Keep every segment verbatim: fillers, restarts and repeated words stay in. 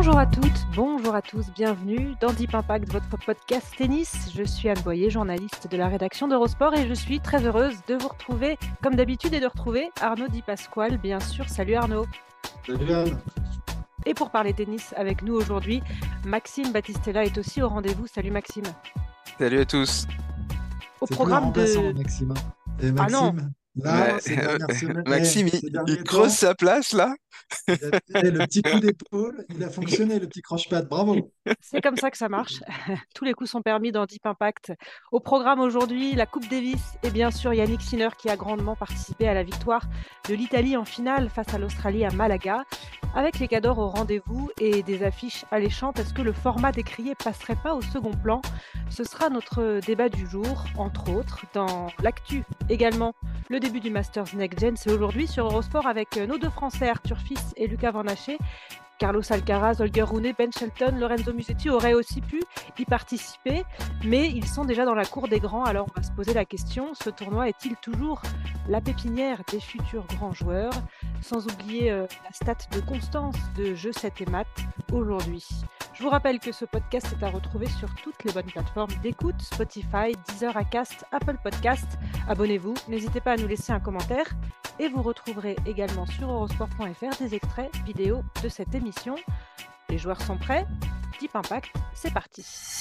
Bonjour à toutes, bonjour à tous, bienvenue dans Deep Impact, votre podcast tennis. Je suis Anne Boyer, journaliste de la rédaction d'Eurosport et je suis très heureuse de vous retrouver, comme d'habitude, et de retrouver Arnaud Di Pasquale, bien sûr. Salut Arnaud. Salut Anne. Et pour parler tennis avec nous aujourd'hui, Maxime Battistella est aussi au rendez-vous. Salut Maxime. Salut à tous. Au C'est plus un programme remplaçant, de... Maxime. Et Ah non, Maxime, là, Ouais, ces dernières semaines, eh, Maxime, il, ces il derniers creuse temps, sa place là. il a- eh, le petit coup d'épaule, il a fonctionné, le petit croche-patte. Bravo. c'est comme ça que ça marche. Tous les coups sont permis dans Deep Impact. Au programme aujourd'hui, la Coupe Davis et bien sûr Yannick Sinner qui a grandement participé à la victoire de l'Italie en finale face à l'Australie à Malaga. Avec les cadors au rendez-vous et des affiches alléchantes, est-ce que le format décrié passerait pas au second plan? Ce sera notre débat du jour, entre autres, dans l'actu également. Le début du Masters Next Gen, c'est aujourd'hui sur Eurosport avec nos deux Français, Arthur Fils et Lucas Van Haché. Carlos Alcaraz, Holger Rune, Ben Shelton, Lorenzo Musetti auraient aussi pu y participer, mais ils sont déjà dans la cour des grands. Alors on va se poser la question, ce tournoi est-il toujours la pépinière des futurs grands joueurs? Sans oublier euh, la stat de constance de Jeux sept et Maths aujourd'hui. Je vous rappelle que ce podcast est à retrouver sur toutes les bonnes plateformes d'écoute, Spotify, Deezer, Acast, Apple Podcast. Abonnez-vous, n'hésitez pas à nous laisser un commentaire. Et vous retrouverez également sur eurosport point f r des extraits vidéo de cette émission. Les joueurs sont prêts? Deep Impact, c'est parti.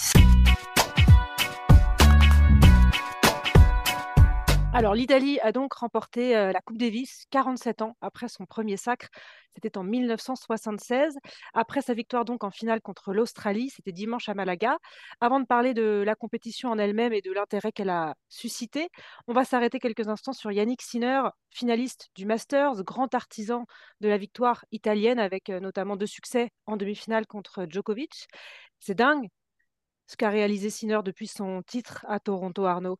Alors, l'Italie a donc remporté euh, la Coupe Davis quarante-sept ans après son premier sacre. C'était en mille neuf cent soixante-seize. Après sa victoire donc en finale contre l'Australie, c'était dimanche à Malaga. Avant de parler de la compétition en elle-même et de l'intérêt qu'elle a suscité, on va s'arrêter quelques instants sur Yannick Sinner, finaliste du Masters, grand artisan de la victoire italienne avec euh, notamment deux succès en demi-finale contre Djokovic. C'est dingue ce qu'a réalisé Sinner depuis son titre à Toronto, Arnaud.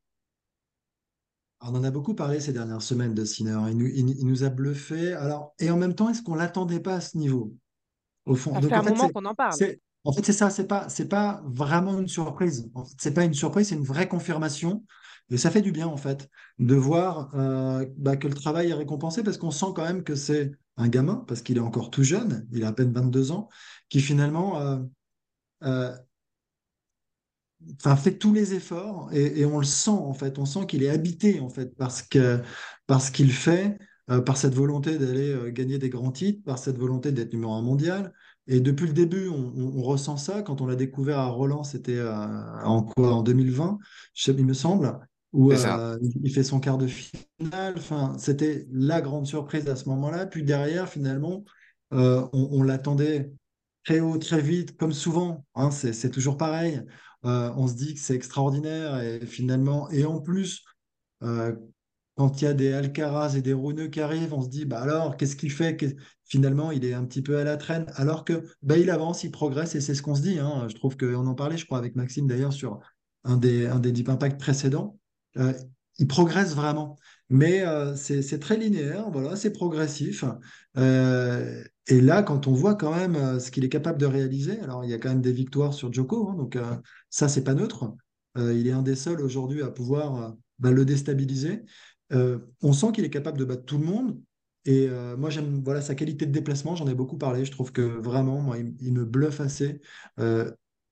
On en a beaucoup parlé ces dernières semaines de Sinner. Il nous, il- il nous a bluffé. Alors, et en même temps, est-ce qu'on l'attendait pas à ce niveau, au fond? Ça fait Donc, un en fait, moment c'est, qu'on en parle. c'est, en fait, c'est ça. C'est pas, c'est pas vraiment une surprise. En fait, c'est pas une surprise, c'est une vraie confirmation. Et ça fait du bien, en fait, de voir euh, bah, que le travail est récompensé parce qu'on sent quand même que c'est un gamin, parce qu'il est encore tout jeune, il a à peine vingt-deux ans, qui finalement euh, euh, enfin, fait tous les efforts et, et on le sent en fait, on sent qu'il est habité en fait parce que parce qu'il fait, euh, par cette volonté d'aller euh, gagner des grands titres, par cette volonté d'être numéro un mondial. Et depuis le début, on, on- on ressent ça. Quand on l'a découvert à Roland, c'était euh, en quoi, en deux mille vingt, je sais- il me semble, où C'est ça. euh, il fait son quart de finale. Enfin, c'était la grande surprise à ce moment-là. Puis derrière, finalement, euh, on, on l'attendait très haut, très vite, comme souvent. Hein, c'est c'est toujours pareil. Euh, on se dit que c'est extraordinaire et finalement, et en plus, euh, quand il y a des Alcaraz et des Runeux qui arrivent, on se dit, bah alors, qu'est-ce qu'il fait? Qu'est- Finalement, il est un petit peu à la traîne, alors que bah, il avance, il progresse et c'est ce qu'on se dit. Hein. Je trouve qu'on en parlait, je crois, avec Maxime d'ailleurs sur un des, un des Deep Impact précédents. Euh, il progresse vraiment, mais euh, c'est c'est très linéaire, voilà, c'est progressif. Euh, et là, quand on voit quand même euh, ce qu'il est capable de réaliser, alors il y a quand même des victoires sur Djoko, hein, donc euh, ça, c'est pas neutre. Euh, il est un des seuls aujourd'hui à pouvoir euh, bah, le déstabiliser. Euh, on sent qu'il est capable de battre tout le monde. Et euh, moi, j'aime voilà, sa qualité de déplacement, j'en ai beaucoup parlé. Je trouve que vraiment, moi, il, il me bluffe assez. Euh,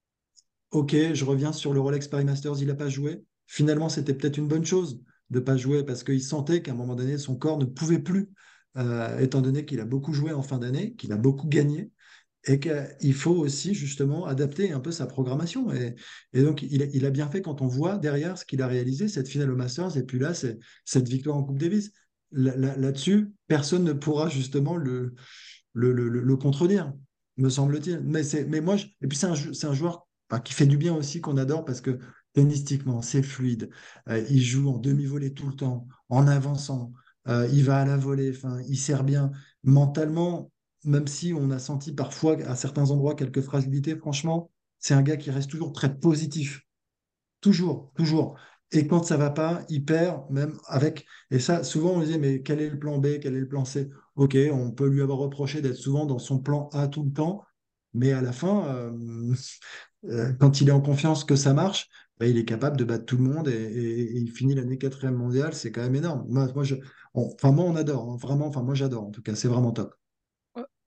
ok, je reviens sur le Rolex Paris Masters, il n'a pas joué. Finalement, c'était peut-être une bonne chose de ne pas jouer parce qu'il sentait qu'à un moment donné, son corps ne pouvait plus, euh, étant donné qu'il a beaucoup joué en fin d'année, qu'il a beaucoup gagné et qu'il faut aussi justement adapter un peu sa programmation. Et, et donc, il, a- il a bien fait quand on voit derrière ce qu'il a réalisé, cette finale au Masters, et puis là, c'est cette victoire en Coupe Davis. Là- là- Là-dessus, personne ne pourra justement le, le, le- le- le contredire, me semble-t-il. Mais, c'est, mais moi, je- et puis c'est un, jou- c'est un joueur enfin, qui fait du bien aussi, qu'on adore, parce que tennistiquement, c'est fluide. Euh, il joue en demi-volée tout le temps, en avançant. Euh, il va à la volée, enfin, il sert bien. Mentalement, même si on a senti parfois à certains endroits quelques fragilités, franchement, c'est un gars qui reste toujours très positif. Toujours, toujours. Et quand ça va pas, il perd, même avec. Et ça, souvent, on disait, mais quel est le plan B, quel est le plan C? Ok, on peut lui avoir reproché d'être souvent dans son plan A tout le temps, mais à la fin, euh, euh, quand il est en confiance que ça marche, bah, il est capable de battre tout le monde et, et- et il finit l'année quatrième mondiale, c'est quand même énorme. Moi, moi, je, on- enfin, moi, on adore, hein, vraiment, enfin, moi, j'adore, en tout cas, c'est vraiment top.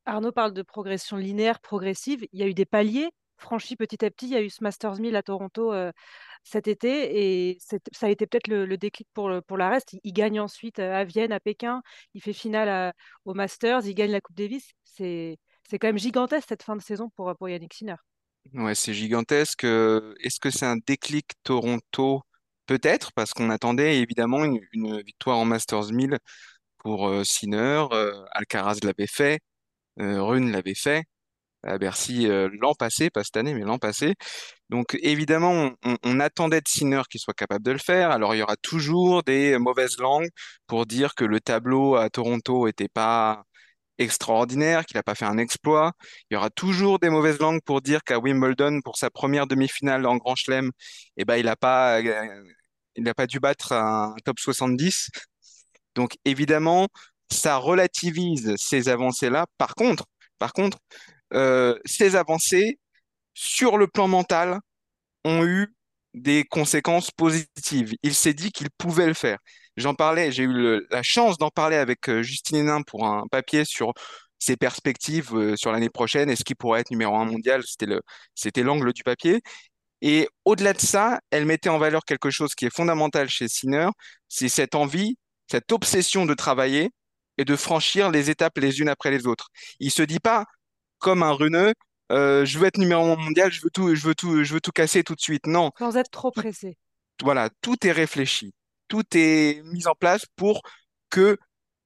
Arnaud parle de progression linéaire, progressive. Il y a eu des paliers franchis petit à petit. Il y a eu ce Masters mille à Toronto euh, cet été et c'est- ça a été peut-être le, le déclic pour, le- pour la reste. Il, il gagne ensuite euh, à Vienne, à Pékin. Il fait finale à- au Masters. Il gagne la Coupe Davis. C'est, c'est quand même gigantesque cette fin de saison pour, pour Yannick Sinner. Ouais, c'est gigantesque. Euh, Est-ce que c'est un déclic Toronto? Peut-être, parce qu'on attendait évidemment une, une victoire en Masters mille pour euh, Sinner. Euh, Alcaraz l'avait fait, euh, Rune l'avait fait à Bercy euh, l'an passé, pas cette année, mais l'an passé. Donc évidemment, on, on- on attendait de Sinner qu'il soit capable de le faire. Alors il y aura toujours des mauvaises langues pour dire que le tableau à Toronto était pas extraordinaire, qu'il n'a pas fait un exploit. Il y aura toujours des mauvaises langues pour dire qu'à Wimbledon, pour sa première demi-finale en Grand Chelem, eh ben, il n'a pas, euh, il n'a pas dû battre un top soixante-dix. Donc évidemment, ça relativise ces avancées-là. Par contre, par contre, euh, ces avancées sur le plan mental ont eu des conséquences positives. Il s'est dit qu'il pouvait le faire. J'en parlais, j'ai eu le- la chance d'en parler avec euh, Justine Hénin pour un papier sur ses perspectives euh, sur l'année prochaine. Est-ce qu'il pourrait être numéro un mondial? C'était le, c'était l'angle du papier. Et au-delà de ça, elle mettait en valeur quelque chose qui est fondamental chez Sinner, c'est cette envie, cette obsession de travailler et de franchir les étapes les unes après les autres. Il se dit pas, comme un runeux, euh, je veux être numéro un mondial, je veux tout, je veux tout, je veux tout casser tout de suite. Non, Sans être trop tout, pressé. voilà, tout est réfléchi, tout est mis en place pour que,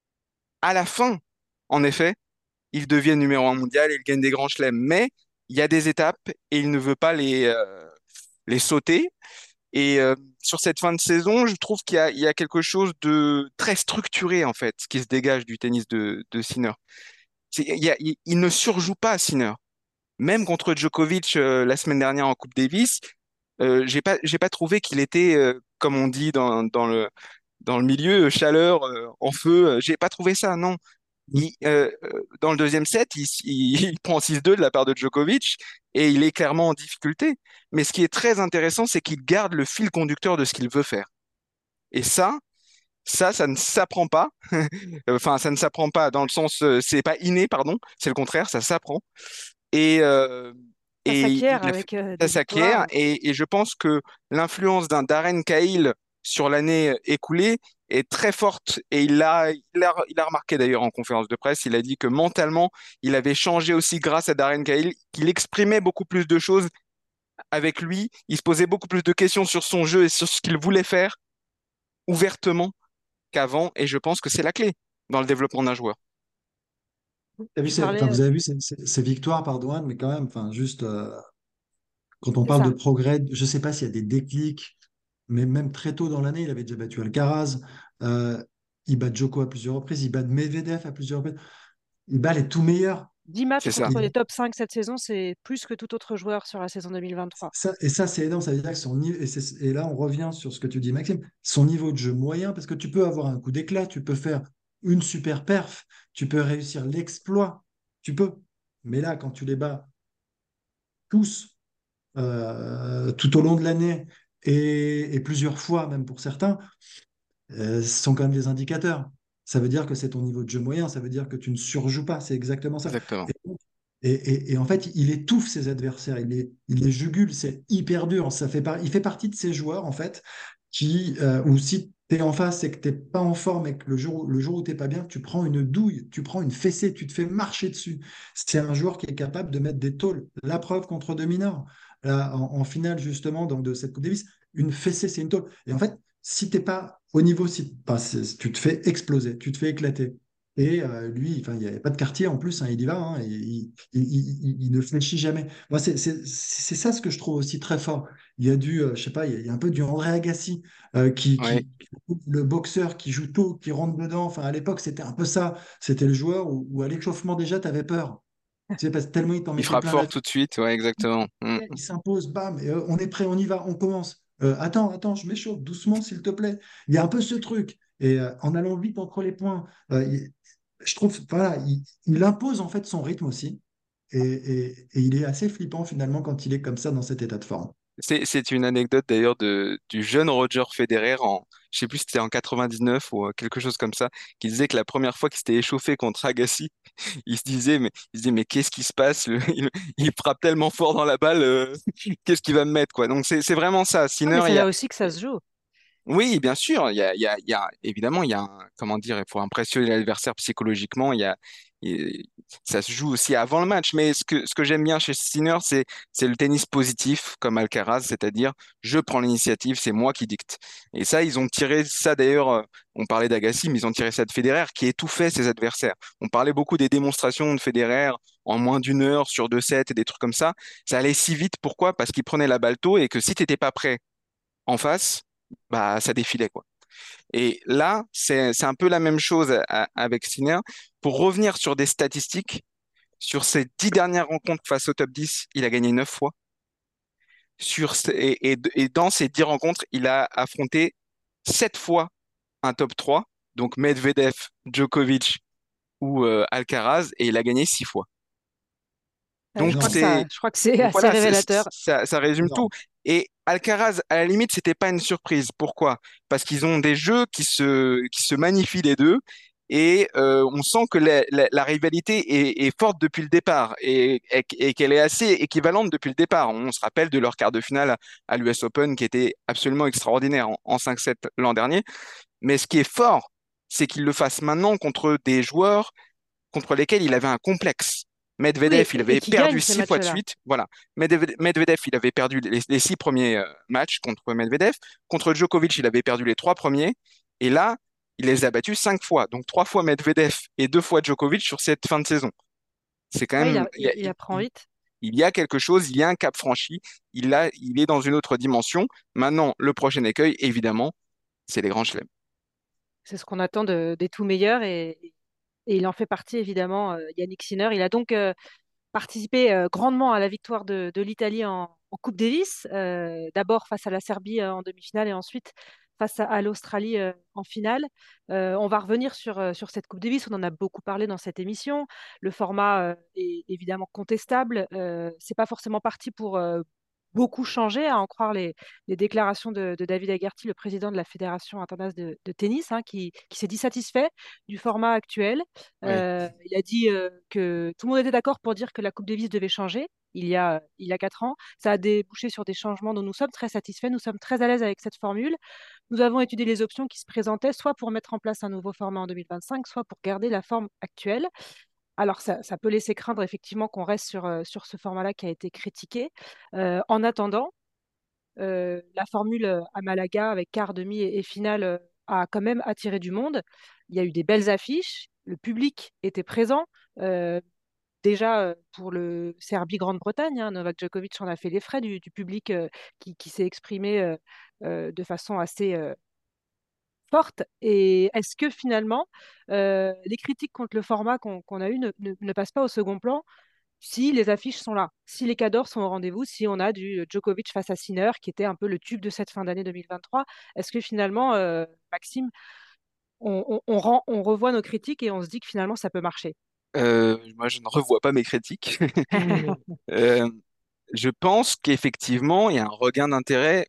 à la fin, en effet, il devienne numéro un mondial et il gagne des grands chelems. Mais il y a des étapes et il ne veut pas les, euh, les sauter. Et euh, sur cette fin de saison, je trouve qu'il y a, il y a quelque chose de très structuré, en fait, qui se dégage du tennis de, de Sinner. C'est- il y a- il- il ne surjoue pas, Sinner. Même contre Djokovic euh, la semaine dernière en Coupe Davis, euh, j'ai pas, j'ai pas trouvé qu'il était, euh, comme on dit dans, dans le, dans le milieu, euh, chaleur, euh, en feu. Euh, J'ai pas trouvé ça, non. Il, euh, euh, dans le deuxième set, il, il, il prend six deux de la part de Djokovic et il est clairement en difficulté. Mais ce qui est très intéressant, c'est qu'il garde le fil conducteur de ce qu'il veut faire. Et ça, ça, ça ne s'apprend pas. Enfin, ça ne s'apprend pas dans le sens, euh, c'est pas inné, pardon. C'est le contraire, ça s'apprend. Et, euh, Ça et s'acquiert il a fait- avec euh, ça des s'acquiert. victoires. Et, et je pense que l'influence d'un Darren Cahill sur l'année écoulée est très forte. Et il l'a il a, il a remarqué d'ailleurs en conférence de presse, il a dit que mentalement, il avait changé aussi grâce à Darren Cahill, qu'il exprimait beaucoup plus de choses avec lui. Il se posait beaucoup plus de questions sur son jeu et sur ce qu'il voulait faire ouvertement qu'avant. Et je pense que c'est la clé dans le développement d'un joueur. T'as vu Tu ces- enfin, parlais, vous avez vu ces, ces- ces victoires par Douane, mais quand même, enfin, juste euh, quand on c'est parle de ça. progrès, je ne sais pas s'il y a des déclics, mais même très tôt dans l'année, il avait déjà battu Alcaraz, euh, il bat Djoko à plusieurs reprises, il bat Medvedev à plusieurs reprises, il bat les tout meilleurs. dix matchs C'est ça. contre les Et top cinq cette saison, c'est plus que tout autre joueur sur la saison deux mille vingt-trois. ça, et ça c'est énorme, ça veut dire que son niveau, et, c'est- et là on revient sur ce que tu dis Maxime, son niveau de jeu moyen, parce que tu peux avoir un coup d'éclat, tu peux faire une super perf, tu peux réussir l'exploit, tu peux. Mais là, quand tu les bats tous euh, tout au long de l'année et, et plusieurs fois, même pour certains, euh, ce sont quand même des indicateurs. Ça veut dire que c'est ton niveau de jeu moyen, ça veut dire que tu ne surjoues pas, c'est exactement ça. Exactement. Et, et- et- et en fait, il étouffe ses adversaires, il les, il les jugule, c'est hyper dur. Ça fait par- il fait partie de ces joueurs, en fait, qui, euh, ou si tu es en face et que tu n'es pas en forme et que le jour, le jour où tu n'es pas bien, tu prends une douille, tu prends une fessée, tu te fais marcher dessus. C'est un joueur qui est capable de mettre des tôles. La preuve contre deux mineurs. Là, en, en finale, justement, donc de cette Coupe Davis, une fessée, c'est une tôle. Et en fait, si t'es pas au niveau, si, pas, c'est- tu te fais exploser, tu te fais éclater. Et euh, lui, enfin, il n'y avait pas de quartier en plus, hein, il y va, hein, et il, il- il- il- il ne fléchit jamais. Moi, c'est c'est- c'est ça ce que je trouve aussi très fort. Il y a du, euh, je sais pas, il y a, il y a un peu du André Agassi, euh, qui, Ouais. qui, le boxeur qui joue tôt, qui rentre dedans. Enfin, à l'époque, c'était un peu ça. C'était le joueur où, où à l'échauffement déjà, tu avais peur. Tu sais, parce que tellement il t'en Il mettait frappe plein la fort tout de suite. Ouais, exactement. Mm. il s'impose, bam, et, euh, on est prêt, on y va, on commence. Euh, attends, attends, je m'échauffe, doucement, s'il te plaît. Il y a un peu ce truc. Et euh, en allant vite entre les points, euh, il- je trouve, voilà, il, il impose en fait son rythme aussi. Et, et- et il est assez flippant finalement quand il est comme ça dans cet état de forme. C'est, c'est une anecdote d'ailleurs de, du jeune Roger Federer en, je sais plus si c'était en quatre-vingt-dix-neuf ou euh, quelque chose comme ça, qui disait que la première fois qu'il s'était échauffé contre Agassi, il se disait, mais, il se disait, mais qu'est-ce qui se passe? Le- il, il frappe tellement fort dans la balle, euh, qu'est-ce qu'il va me mettre, quoi. Donc c'est, c'est vraiment ça. Ah, mais Sinner, il c'est y a, là aussi que ça se joue. oui, bien sûr, il y a, il y a, il y a- évidemment, il y a un- comment dire, il faut impressionner l'adversaire psychologiquement. Il y a, il- ça se joue aussi avant le match. Mais ce que, ce que j'aime bien chez Sinner, c'est, c'est le tennis positif, comme Alcaraz, c'est-à-dire je prends l'initiative, c'est moi qui dicte. Et ça, ils ont tiré ça d'ailleurs. euh, On parlait d'Agassi, mais ils ont tiré ça de Federer, qui étouffait ses adversaires. On parlait beaucoup des démonstrations de Federer en moins d'une heure sur deux sets et des trucs comme ça. Ça allait si vite. Pourquoi? Parce qu'il prenait la balle tôt et que si t'étais pas prêt en face, bah ça défilait quoi. Et là, c'est c'est un peu la même chose à- avec Sinner. Pour revenir sur des statistiques, sur ses dix dernières rencontres face au top dix, il a gagné neuf fois. Sur ces- et, et, et dans ces dix rencontres, il a affronté sept fois un top trois, donc Medvedev, Djokovic ou euh, Alcaraz, et il a gagné six fois. Ouais, je Donc crois que Énorme. ça, c'est je crois que c'est Donc assez voilà, c'est- révélateur. c'est- ça, ça résume tout. Énorme. Et Alcaraz, à la limite, c'était pas une surprise. Pourquoi? Parce qu'ils ont des jeux qui se, qui se magnifient les deux. Et euh, on sent que la, la- la rivalité est, est forte depuis le départ et, et- et qu'elle est assez équivalente depuis le départ. On se rappelle de leur quart de finale à l'U S Open qui était absolument extraordinaire en, en cinq sept l'an dernier. Mais ce qui est fort, c'est qu'ils le fassent maintenant contre des joueurs contre lesquels il avait un complexe. Oui, Medvedev, il et, et avait qui gagne perdu ces six fois de matchs-là. suite. Voilà. Medvedev, Medvedev, il avait perdu les, les six premiers euh, matchs contre Medvedev. Contre Djokovic, il avait perdu les trois premiers. Et là, il les a battus cinq fois. Donc trois fois Medvedev et deux fois Djokovic sur cette fin de saison. C'est quand Ouais, il, même, a- il y a, il- il il, apprend il- vite. il y a quelque chose, il y a un cap franchi. Il a, il est dans une autre dimension. Maintenant, le prochain écueil, évidemment, c'est les grands chelems. C'est ce qu'on attend de- des tout meilleurs et, et il en fait partie évidemment, euh, Yannick Sinner. Il a donc euh, participé euh, grandement à la victoire de, de l'Italie en, en Coupe Davis, euh, d'abord face à la Serbie euh, en demi-finale et ensuite face à, à l'Australie euh, en finale. Euh, on va revenir sur, euh, sur cette Coupe Davis, on en a beaucoup parlé dans cette émission. Le format euh, est évidemment contestable. Euh, c'est pas forcément parti pour euh, beaucoup changer, à en croire les, les déclarations de, de David Agerty, le président de la Fédération internationale de, de tennis, hein, qui, qui s'est dit satisfait du format actuel. Oui. Euh, il a dit euh, que tout le monde était d'accord pour dire que la Coupe Davis devait changer il y a, il y a quatre ans. Ça a débouché sur des changements dont nous sommes très satisfaits. Nous sommes très à l'aise avec cette formule. Nous avons étudié les options qui se présentaient, soit pour mettre en place un nouveau format en deux mille vingt-cinq, soit pour garder la forme actuelle. Alors, ça, ça peut laisser craindre effectivement qu'on reste sur, euh, sur ce format-là qui a été critiqué. Euh, en attendant, euh, la formule euh, à Malaga avec quart, demi et, et finale euh, a quand même attiré du monde. Il y a eu des belles affiches, le public était présent. Euh, Déjà euh, pour le Serbie-Grande-Bretagne, hein, Novak Djokovic en a fait les frais du, du public euh, qui, qui s'est exprimé euh, euh, de façon assez euh, forte. Et est-ce que finalement, euh, les critiques contre le format qu'on qu'on a eu ne, ne- ne passent pas au second plan si les affiches sont là, si les cadors sont au rendez-vous, si on a du Djokovic face à Sinner, qui était un peu le tube de cette fin d'année deux mille vingt-trois, est-ce que finalement, euh, Maxime, on, on, on rend- on revoit nos critiques et on se dit que finalement ça peut marcher? Euh, moi, je ne revois pas mes critiques. Euh, je pense qu'effectivement, il y a un regain d'intérêt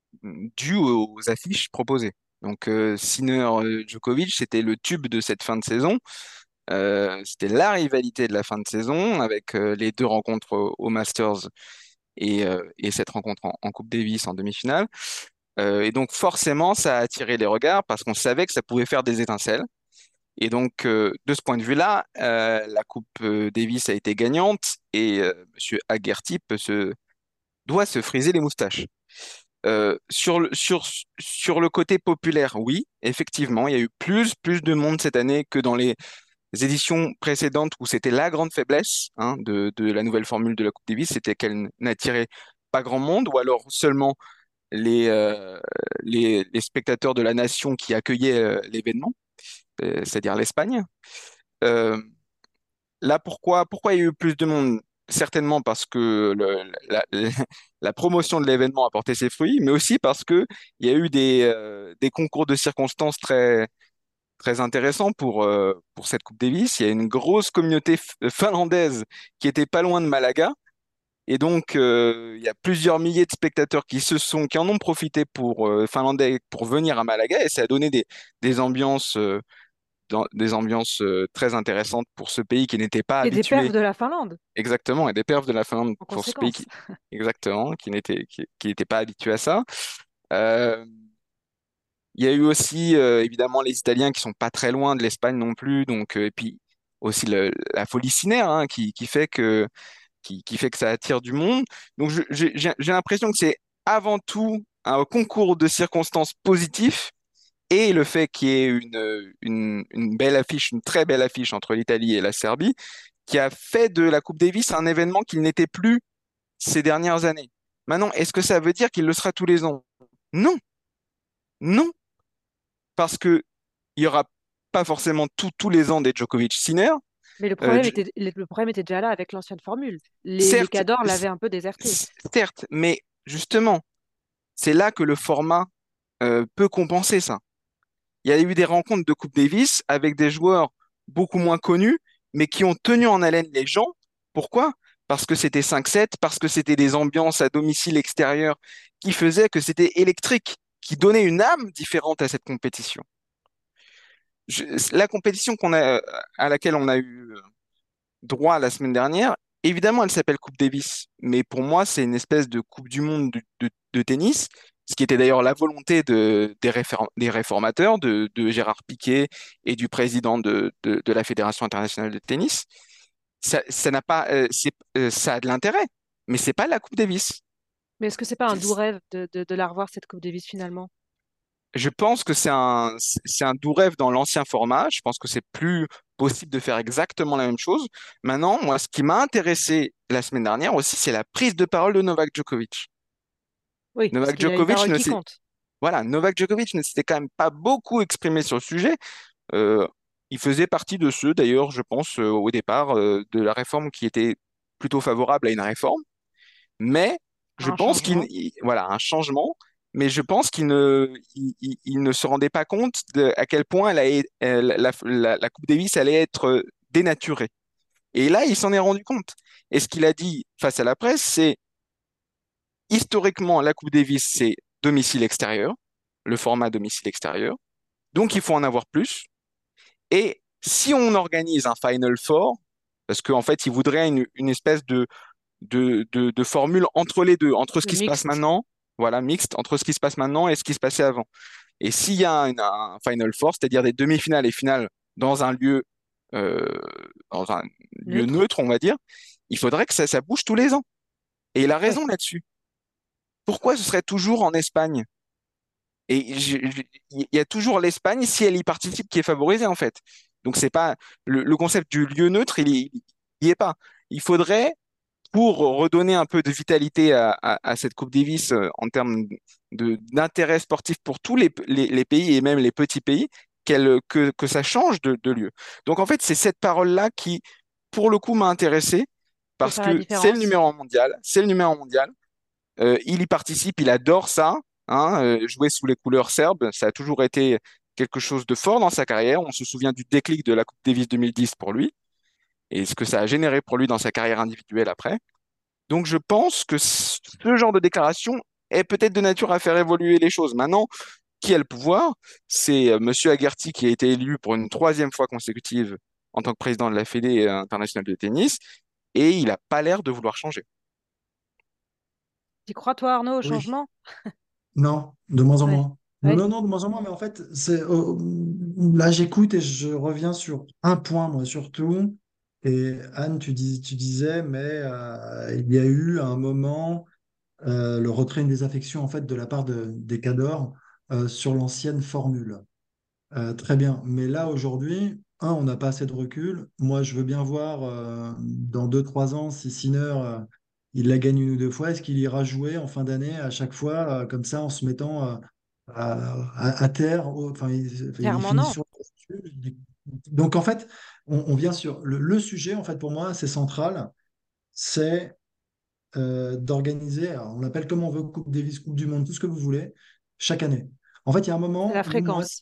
dû aux affiches proposées. Donc, euh, Sinner euh, Djokovic, c'était le tube de cette fin de saison. Euh, c'était la rivalité de la fin de saison avec euh, les deux rencontres au, au Masters et, euh, et cette rencontre en, en Coupe Davis en demi-finale. Euh, et donc, forcément, ça a attiré les regards parce qu'on savait que ça pouvait faire des étincelles. Et donc, euh, de ce point de vue-là, euh, la Coupe euh, Davis a été gagnante et euh, Monsieur Aguerty peut se, doit se friser les moustaches. Euh, sur le, sur, sur le côté populaire, oui, effectivement, il y a eu plus, plus de monde cette année que dans les éditions précédentes où c'était la grande faiblesse hein, de, de la nouvelle formule de la Coupe Davis, c'était qu'elle n'attirait pas grand monde ou alors seulement les, euh, les, les spectateurs de la nation qui accueillaient euh, l'événement, euh, c'est-à-dire l'Espagne. Euh, Là, pourquoi, pourquoi il y a eu plus de monde? Certainement parce que le- la, la- la promotion de l'événement a porté ses fruits, mais aussi parce que il y a eu des, euh, des concours de circonstances très, très intéressants pour, euh, pour cette Coupe Davis. Il y a une grosse communauté f- finlandaise qui était pas loin de Malaga Et donc, euh, il y a plusieurs milliers de spectateurs qui se sont, qui en ont profité pour euh, finlandais pour venir à Malaga et ça a donné des, des ambiances, euh, dans- des ambiances euh, très intéressantes pour ce pays qui n'était pas Et des perfs habitué de la Finlande, exactement et des perfs de la Finlande en pour ce pays conséquence. qui exactement qui n'était qui, qui n'était pas habitué à ça. Euh, il y a eu aussi euh, évidemment les Italiens qui sont pas très loin de l'Espagne non plus, donc euh, et puis aussi le- la folie cinéma hein, qui, qui fait que qui, qui fait que ça attire du monde. Donc je- j'ai j'ai- j'ai l'impression que c'est avant tout un concours de circonstances positifs et le fait qu'il y ait une, une, une belle affiche, une très belle affiche entre l'Italie et la Serbie, qui a fait de la Coupe Davis un événement qu'il n'était plus ces dernières années. Maintenant, est-ce que ça veut dire qu'il le sera tous les ans? Non, non, parce que il y aura pas forcément tout- tous les ans des Djokovic-Sinner. Mais le Euh, problème Dj- était, le le problème était déjà là avec l'ancienne formule. Les, les certes, cadors c- l'avaient un peu déserté. c- certes, mais justement, c'est là que le format euh, peut compenser ça. Il y a eu des rencontres de Coupe Davis avec des joueurs beaucoup moins connus, mais qui ont tenu en haleine les gens. Pourquoi? Parce que c'était cinq sept, parce que c'était des ambiances à domicile extérieur qui faisaient que c'était électrique, qui donnait une âme différente à cette compétition. Je- la compétition qu'on a, à laquelle on a eu droit la semaine dernière, évidemment, elle s'appelle Coupe Davis, mais pour moi, c'est une espèce de Coupe du monde de, de- de tennis, ce qui était d'ailleurs la volonté de, des, réfor- des réformateurs, de, de Gérard Piquet et du président de, de- de la Fédération internationale de tennis. Ça, ça n'a pas, euh, c'est- euh, ça a de l'intérêt, mais c'est pas la Coupe Davis. Mais est-ce que c'est pas un doux rêve de, de, de la revoir, cette Coupe Davis, finalement? Je pense que c'est un, c'est un doux rêve dans l'ancien format. Je pense que c'est plus possible de faire exactement la même chose. Maintenant, moi, ce qui m'a intéressé la semaine dernière aussi, c'est la prise de parole de Novak Djokovic. Oui, parce Novak qu'il a une Djokovic parole ne qui s'est, compte. voilà, Novak Djokovic ne s'était quand même pas beaucoup exprimé sur le sujet. Euh, il faisait partie de ceux, d'ailleurs, je pense, euh, au départ, euh, de la réforme qui était plutôt favorable à une réforme. Mais je Un pense qu'il, changement. il- voilà, un changement, mais je pense qu'il ne, il, il- il ne se rendait pas compte de à quel point elle allait- elle- la, la- la Coupe Davis allait être euh, dénaturée. Et là, il s'en est rendu compte. Et ce qu'il a dit face à la presse, c'est historiquement, la Coupe Davis, c'est domicile extérieur, le format domicile extérieur. Donc, il faut en avoir plus. Et si on organise un Final Four, parce qu'en fait, il voudrait une, une espèce de de, de, de formules entre les deux, entre ce Le qui se passe mixte. maintenant, voilà, mixte, entre ce qui se passe maintenant et ce qui se passait avant. Et s'il y a un, un Final Four, c'est-à-dire des demi-finales et finales dans un lieu, euh, dans un lieu Neutre. neutre, on va dire, il faudrait que ça, ça bouge tous les ans. Et il a Oui. raison là-dessus. Pourquoi ce serait toujours en Espagne? Et je- je- il y a toujours l'Espagne, si elle y participe, qui est favorisée en fait. Donc c'est pas le, le concept du lieu neutre, il y, il y est pas. Il faudrait pour redonner un peu de vitalité à, à- à cette Coupe Davis euh, en termes de, d'intérêt sportif pour tous les, les- les pays et même les petits pays, qu'elle, que, que ça change de, de lieu. Donc en fait, c'est cette parole-là qui, pour le coup, m'a intéressé Peut parce faire la que c'est le différence. numéro un mondial, c'est le numéro un mondial. Euh, il y participe, il adore ça, hein, euh, jouer sous les couleurs serbes, ça a toujours été quelque chose de fort dans sa carrière. On se souvient du déclic de la Coupe Davis deux mille dix pour lui et ce que ça a généré pour lui dans sa carrière individuelle après. Donc je pense que ce genre de déclaration est peut-être de nature à faire évoluer les choses. Maintenant, qui a le pouvoir? C'est euh, Monsieur Aguerti qui a été élu pour une troisième fois consécutive en tant que président de la Fédé internationale de tennis et il n'a pas l'air de vouloir changer. Tu crois, toi, Arnaud, au Oui, changement? non, de moins en Ouais. moins. Non, Ouais. non, non, de moins en moins, mais en fait, c'est euh, là j'écoute et je reviens sur un point, moi, surtout. Et Anne, tu dis, tu disais, mais euh, il y a eu à un moment euh, le retrait une désaffection en fait de la part de- des cadors euh, sur l'ancienne formule. Euh, très bien. Mais là, aujourd'hui, un, on n'a pas assez de recul. Moi, je veux bien voir euh, dans deux, trois ans si Sinner, euh, il la gagne une ou deux fois. Est-ce qu'il ira jouer en fin d'année à chaque fois, euh, comme ça, en se mettant euh, à, à- à terre au- Enfin, il, enfin, il Clairement, finit non. sur le dessus. Donc, en fait, on, on vient sur le, le sujet, en fait, pour moi, c'est central. C'est euh, d'organiser, alors, on l'appelle comme on veut, Coupe Davis, Coupe du Monde, tout ce que vous voulez, chaque année. En fait, il y a un C'est la moment où moi, fréquence.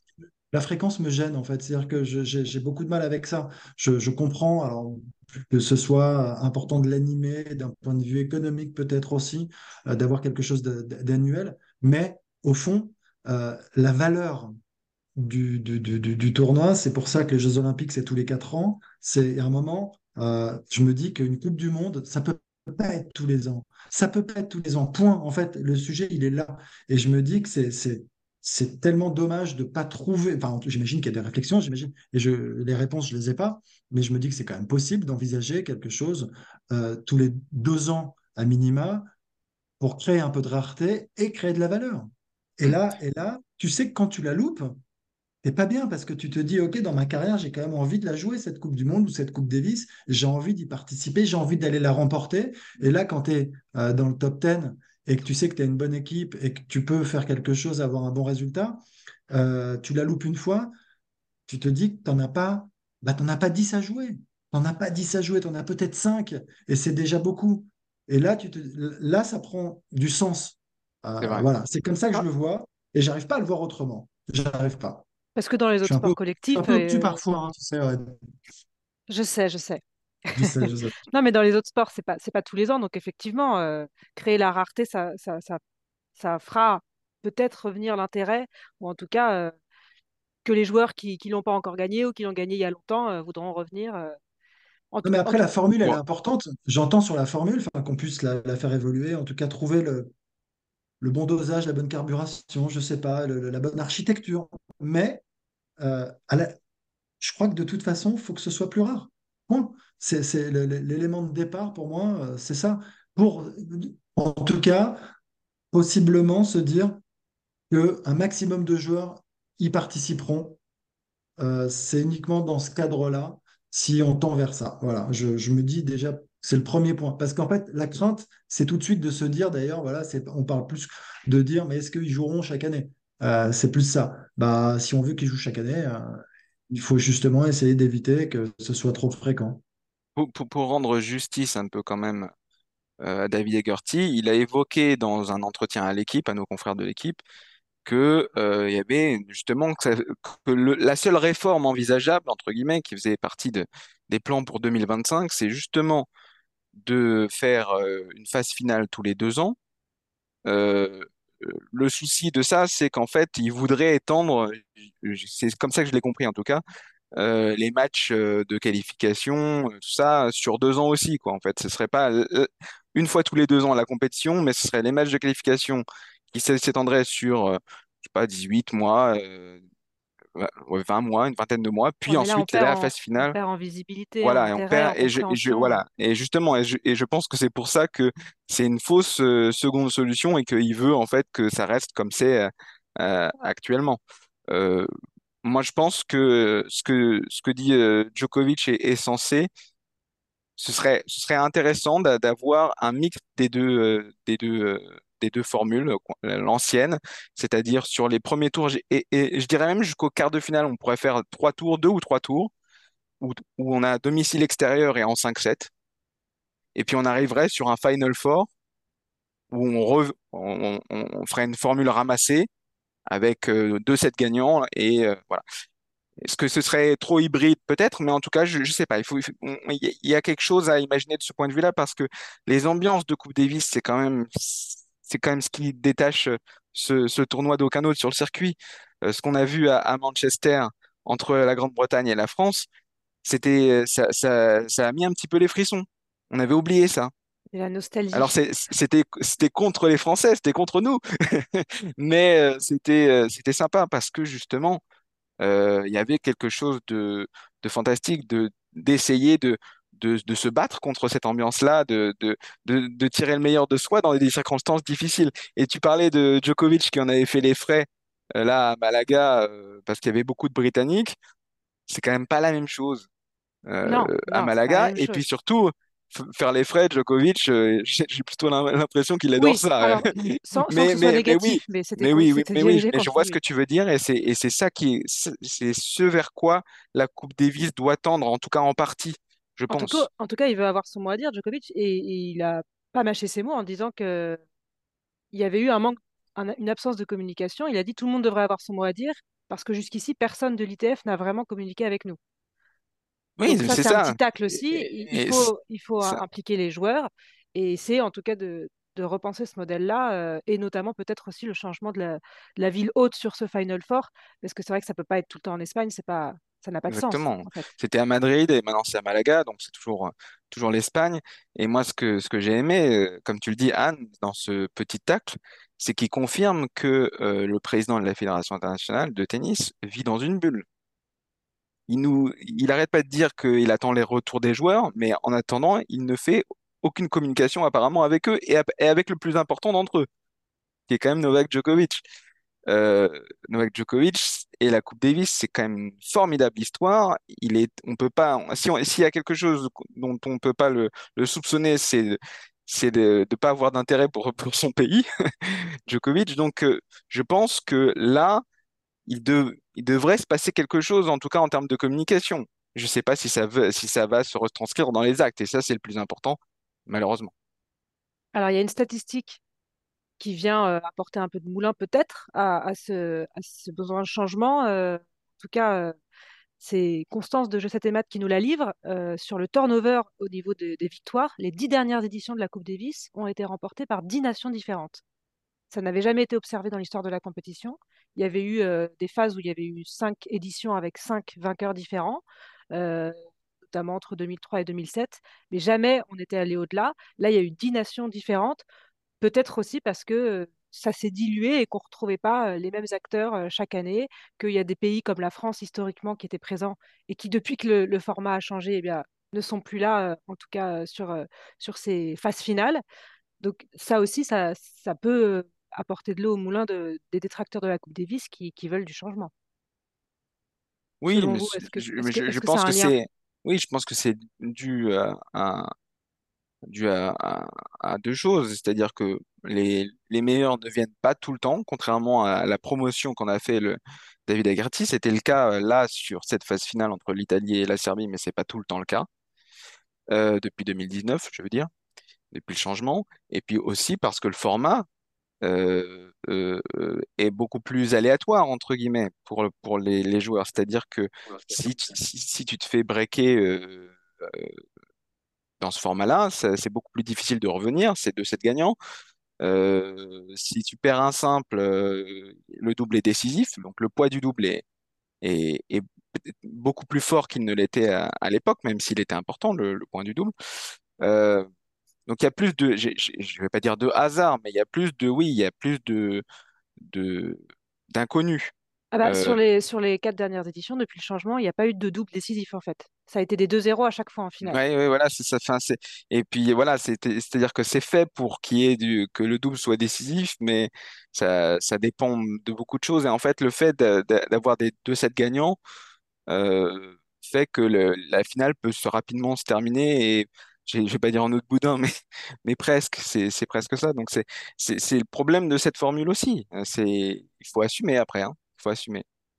la fréquence me gêne en fait. C'est-à-dire que je- j'ai j'ai beaucoup de mal avec ça. Je, je comprends alors, que ce soit important de l'animer, d'un point de vue économique peut-être aussi, euh, d'avoir quelque chose de- de- d'annuel, mais au fond, euh, la valeur du, du, du, du- du tournoi, c'est pour ça que les Jeux Olympiques, c'est tous les quatre ans. C'est à un moment, euh, je me dis qu'une Coupe du Monde, ça peut pas être tous les ans. Ça peut pas être tous les ans. Point. En fait, le sujet, il est là. Et je me dis que c'est, c'est, c'est tellement dommage de pas trouver. Enfin, j'imagine qu'il y a des réflexions, j'imagine, et je, les réponses, je les ai pas, mais je me dis que c'est quand même possible d'envisager quelque chose euh, tous les deux ans à minima pour créer un peu de rareté et créer de la valeur. Et là, et là, tu sais que quand tu la loupes, t'es pas bien parce que tu te dis, OK, dans ma carrière, j'ai quand même envie de la jouer, cette Coupe du Monde ou cette Coupe Davis. J'ai envie d'y participer, j'ai envie d'aller la remporter. Et là, quand tu es dans le top dix et que tu sais que tu as une bonne équipe et que tu peux faire quelque chose, avoir un bon résultat, euh, tu la loupes une fois, tu te dis que tu n'en as pas, bah, t'en as pas dix à jouer. Tu n'en as pas dix à jouer, tu en as peut-être cinq et c'est déjà beaucoup. Et là, tu te, là, ça prend du sens. C'est Euh, vrai. voilà, c'est comme ça que je Ah, le vois et j'arrive pas à le voir autrement. J'arrive pas. parce que dans les Je suis autres un peu, sports je suis un collectifs, peu obtus euh, parfois, hein, tu sais, ouais. je sais, je sais. Je sais, je sais. Non, mais dans les autres sports, c'est pas, c'est pas tous les ans. Donc, effectivement, euh, créer la rareté, ça, ça, ça, ça fera peut-être revenir l'intérêt, ou en tout cas, euh, que les joueurs qui qui l'ont pas encore gagné ou qui l'ont gagné il y a longtemps euh, voudront revenir. euh. En Non, tout, mais en après, tout, la formule, elle est Bon, importante. J'entends sur la formule, enfin, qu'on puisse la, la faire évoluer, en tout cas trouver le, le bon dosage, la bonne carburation, je sais pas, le- le- la bonne architecture. Mais euh, à la- je crois que de toute façon, il faut que ce soit plus rare. Point. C'est, c'est le- le- l'élément de départ pour moi, euh, c'est ça. Pour, en tout cas, possiblement se dire qu'un maximum de joueurs y participeront. Euh, c'est uniquement dans ce cadre-là, si on tend vers ça. Voilà, je, je me dis déjà, c'est le premier point. Parce qu'en fait, la crainte, c'est tout de suite de se dire, d'ailleurs, voilà, c'est, on parle plus de dire, mais est-ce qu'ils joueront chaque année? Euh, c'est plus ça. Bah, si on veut qu'ils jouent chaque année, euh, il faut justement essayer d'éviter que ce soit trop fréquent. pour, pour- pour rendre justice un peu quand même euh, à David Egerty, il a évoqué dans un entretien à l'équipe, à nos confrères de l'équipe, que euh, il y avait justement que, ça- que le- la seule réforme envisageable, entre guillemets, qui faisait partie de- des plans pour deux mille vingt-cinq, c'est justement de faire euh, une phase finale tous les deux ans. Euh, le souci de ça, c'est qu'en fait, il voudrait étendre, c'est comme ça que je l'ai compris en tout cas, euh, les matchs euh, de qualification, euh, tout ça, sur deux ans aussi, quoi. En fait, ce serait pas euh, une fois tous les deux ans la compétition, mais ce serait les matchs de qualification qui s- s'étendraient sur, euh, je sais pas, dix-huit mois, euh, ouais, vingt mois, une vingtaine de mois, ouais, puis mais là, on ensuite il y avait perd la en, phase on finale. perd en visibilité, en Voilà, et on intérêt, perd, en et je, et je, compréhension. voilà, et justement, et je, et je pense que c'est pour ça que c'est une fausse euh, seconde solution et qu'il veut en fait que ça reste comme c'est euh, euh, actuellement. Euh, Moi, je pense que ce que, ce que dit euh, Djokovic est, est censé, ce serait, ce serait intéressant d'a- d'avoir un mix des deux, euh, des deux, euh, des deux formules, euh, l'ancienne, c'est-à-dire sur les premiers tours, j'ai- et, et je dirais même jusqu'au quart de finale, on pourrait faire trois tours, deux ou trois tours, où, où on a domicile extérieur et en cinq sept, et puis on arriverait sur un Final Four où on, re- on, on- on ferait une formule ramassée avec euh, deux sets gagnants, et euh, voilà. Est-ce que ce serait trop hybride? Peut-être, mais en tout cas, je ne sais pas. Il faut, il faut- on- il y a il y a quelque chose à imaginer de ce point de vue-là parce que les ambiances de Coupe Davis, c'est quand même, c'est quand même ce qui détache euh, ce, ce tournoi d'aucun autre sur le circuit. Euh, ce qu'on a vu à, à Manchester entre la Grande-Bretagne et la France, c'était, euh, ça, ça, ça a mis un petit peu les frissons. On avait oublié ça. C'est la Alors nostalgie. c'est- c'était, c'était contre les Français, c'était contre nous, mais euh, c'était, euh, c'était sympa parce que justement euh, il y avait quelque chose de, de fantastique, de, d'essayer de, de, de se battre contre cette ambiance-là, de, de, de, de tirer le meilleur de soi dans des circonstances difficiles. Et tu parlais de Djokovic qui en avait fait les frais euh, là à Malaga euh, parce qu'il y avait beaucoup de Britanniques. C'est quand même pas la même chose euh, Non, à non, c'est pas la Malaga. même Et puis chose. surtout, f- faire les frais, Djokovic, euh, j'ai j'ai plutôt l'im- l'impression qu'il adore Oui, ça. alors, sans, sans que Mais, ce soit mais, mais oui, négatif, mais c'était mais co- oui, oui, c'était mais oui, dirigé mais je contre vois ce que lui. tu veux dire et c'est, et c'est ça qui est, c'est c'est ce vers quoi la Coupe Davis doit tendre, en tout cas en partie, je En tout cas, pense. en tout cas, il veut avoir son mot à dire, Djokovic, et, et il a pas mâché ses mots en disant que il y avait eu un manque, un- une absence de communication. Il a dit tout le monde devrait avoir son mot à dire. parce que jusqu'ici, personne de l'I T F n'a vraiment communiqué avec nous. Oui, Donc ça, c'est c'est un ça. petit tacle Et, aussi. Il il et- et faut, il faut ça- impliquer les joueurs et essayer en tout cas de, de repenser ce modèle-là euh, et notamment peut-être aussi le changement de la, de la ville haute sur ce Final Four, parce que c'est vrai que ça peut pas être tout le temps en Espagne, c'est pas, ça n'a pas de sens Exactement. en fait. C'était à Madrid et maintenant c'est à Malaga, donc c'est toujours, euh, toujours l'Espagne. Et moi, ce que, ce que j'ai aimé, euh, comme tu le dis, Anne, dans ce petit tacle, c'est qu'il confirme que euh, le président de la Fédération internationale de tennis vit dans une bulle. Il nous, il arrête pas de dire qu'il attend les retours des joueurs, mais en attendant, il ne fait aucune communication apparemment avec eux et, ap- et avec le plus important d'entre eux, qui est quand même Novak Djokovic. Euh, Novak Djokovic et la Coupe Davis, c'est quand même une formidable histoire. Il est, on peut pas, si on- s'il y a quelque chose dont on peut pas le, le soupçonner, c'est c'est de ne pas avoir d'intérêt pour, pour son pays, Djokovic. Donc, euh, je pense que là, il, de- il devrait se passer quelque chose, en tout cas en termes de communication. Je ne sais pas si ça veut, si ça va se retranscrire dans les actes, et ça, c'est le plus important, malheureusement. Alors il y a une statistique qui vient euh, apporter un peu de moulin peut-être à, à ce, à ce besoin de changement. Euh, en tout cas, euh, c'est Constance de Je sais tes maths qui nous la livre. Euh, sur le turnover au niveau de- des victoires, les dix dernières éditions de la Coupe Davis ont été remportées par dix nations différentes. Ça n'avait jamais été observé dans l'histoire de la compétition. Il y avait eu euh, des phases où il y avait eu cinq éditions avec cinq vainqueurs différents, euh, notamment entre deux mille trois et deux mille sept, mais jamais on était allé au-delà. Là, il y a eu dix nations différentes. Peut-être aussi parce que euh, ça s'est dilué et qu'on ne retrouvait pas euh, les mêmes acteurs euh, chaque année, qu'il y a des pays comme la France historiquement qui étaient présents et qui, depuis que le, le format a changé, eh bien, ne sont plus là, euh, en tout cas euh, sur, euh, sur ces phases finales. Donc ça aussi, ça, ça peut euh, apporter de l'eau au moulin de- des détracteurs de la Coupe Davis qui, qui veulent du changement. Oui, Selon mais vous, c'est- est-ce que, je, est-ce mais que, je- est-ce je que ça pense a que un lien? c'est, oui, je pense que c'est dû à, à- dû à, à- à deux choses, c'est-à-dire que les, les meilleurs ne viennent pas tout le temps, contrairement à la promotion qu'on a fait le David Agarty. C'était le cas euh, là sur cette phase finale entre l'Italie et la Serbie, mais c'est pas tout le temps le cas euh, depuis deux mille dix-neuf, je veux dire, depuis le changement. Et puis aussi parce que le format euh, euh, euh, est beaucoup plus aléatoire entre guillemets pour pour les, les joueurs. C'est-à-dire que si, tu- si, si tu te fais breaker euh, dans ce format-là, ça- c'est beaucoup plus difficile de revenir. C'est deux sets gagnants. Euh, si tu perds un simple, euh, le double est décisif. Donc le poids du double est, est, est beaucoup plus fort qu'il ne l'était à, à l'époque, même s'il était important, le, le point du double. Euh, donc il y a plus de, j'ai- j'ai- je vais pas dire de hasard, mais il y a plus de, oui, il y a plus de, de, d'inconnus. Ah bah, Euh, sur les, sur les quatre dernières éditions, depuis le changement, il n'y a pas eu de double décisif en fait. Ça a été des deux zéro à chaque fois en finale. ouais, ouais, voilà, c'est ça. Enfin, c'est et puis voilà, c'est c'est-à-dire que c'est fait pour qu'il y ait du que le double soit décisif, mais ça ça dépend de beaucoup de choses. Et en fait, le fait d'a- d'a- d'avoir des deux sets gagnants euh, fait que le- la finale peut se rapidement se terminer et j'ai- je vais pas dire en autre boudin, mais mais presque. C'est c'est presque ça. Donc c'est c'est c'est le problème de cette formule aussi. C'est il faut assumer après, hein. Il faut assumer.